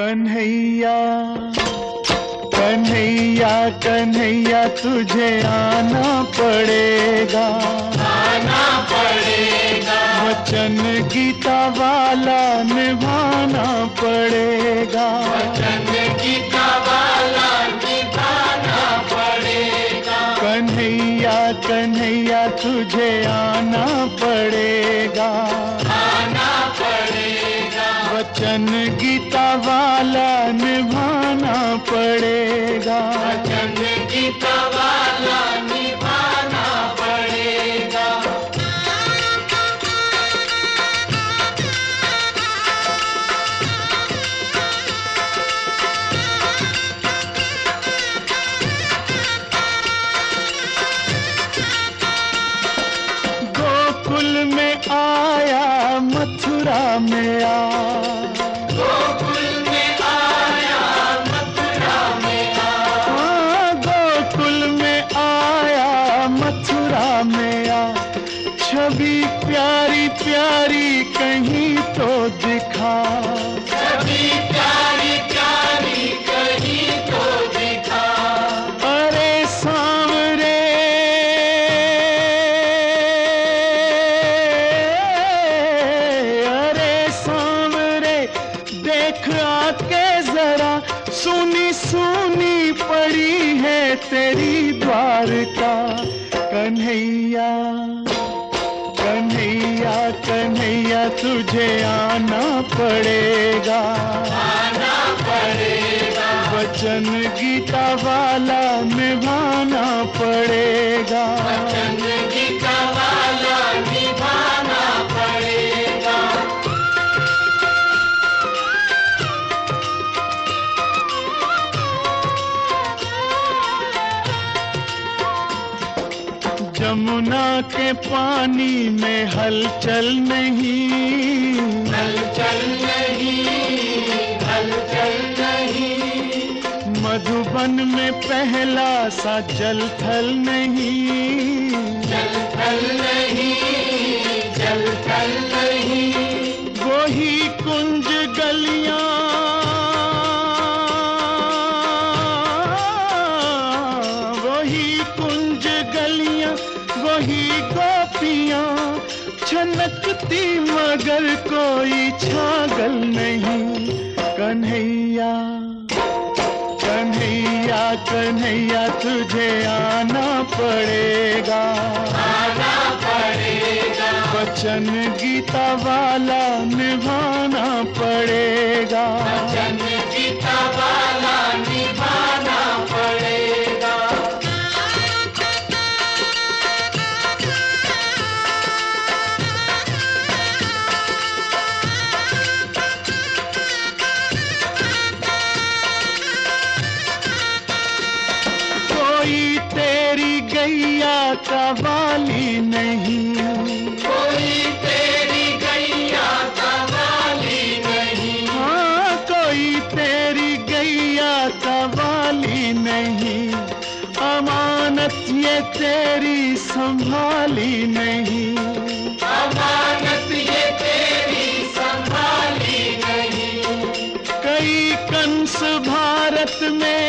कन्हैया कन्हैया कन्हैया तुझे आना पड़ेगा, आना पड़ेगा। वचन गीता वाला निभाना पड़ेगा, वचन गीता वाला निभाना पड़ेगा। कन्हैया कन्हैया तुझे आना पड़ेगा, आना पड़ेगा। वचन गीता वाला निभाना पड़ेगा, वचन गीता वाला निभाना पड़ेगा। गोकुल में आया मथुरा में आ, गोकुल में आया मथुरा में आ। गोकुल में आया मथुरा में आ, छवि प्यारी प्यारी कहीं तो दिखा, छवि प्यारी प्यारी कहीं तो दिखा। अरे सांवरे अरे सांवरे देख आके जरा, सुनी सुनी पड़ी है तेरी द्वारका। कन्हैया कन्हैया कन्हैया तुझे आना पड़ेगा, आना पड़ेगा। वचन गीता वाला निभाना पड़ेगा, वचन गीता वाला निभाना पड़ेगा। जमुना के पानी में हलचल नहीं, हलचल नहीं, हलचल नहीं। मधुबन में पहला सा जल थल नहीं, जल थल नहीं, जल थल नहीं। वही कुंज गलियां वही कुंज गलियां वही गोपियां छनकती मगर कोई छागल नहीं। कन्हैया कन्हैया कन्हैया तुझे आना पड़ेगा, आना पड़ेगा। वचन गीता वाला निभाना पड़ेगा, वचन गीता वाला निभाना पड़ेगा। कोई तेरी गैया का वाली नहीं, कोई तेरी गैया का वाली नहीं। हाँ कोई तेरी गैया का वाली नहीं, अमानत ये तेरी संभाली नहीं, अमानत ये तेरी संभाली नहीं। कई कंस भारत में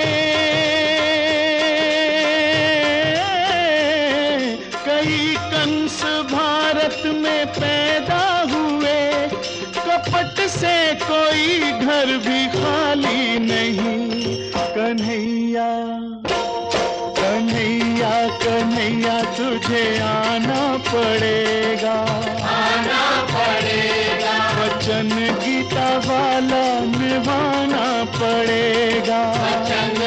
कई कंस भारत में पैदा हुए, कपट से कोई घर भी खाली नहीं। कन्हैया कन्हैया कन्हैया तुझे आना पड़ेगा, आना पड़ेगा। वचन गीता वाला निभाना पड़ेगा, वचन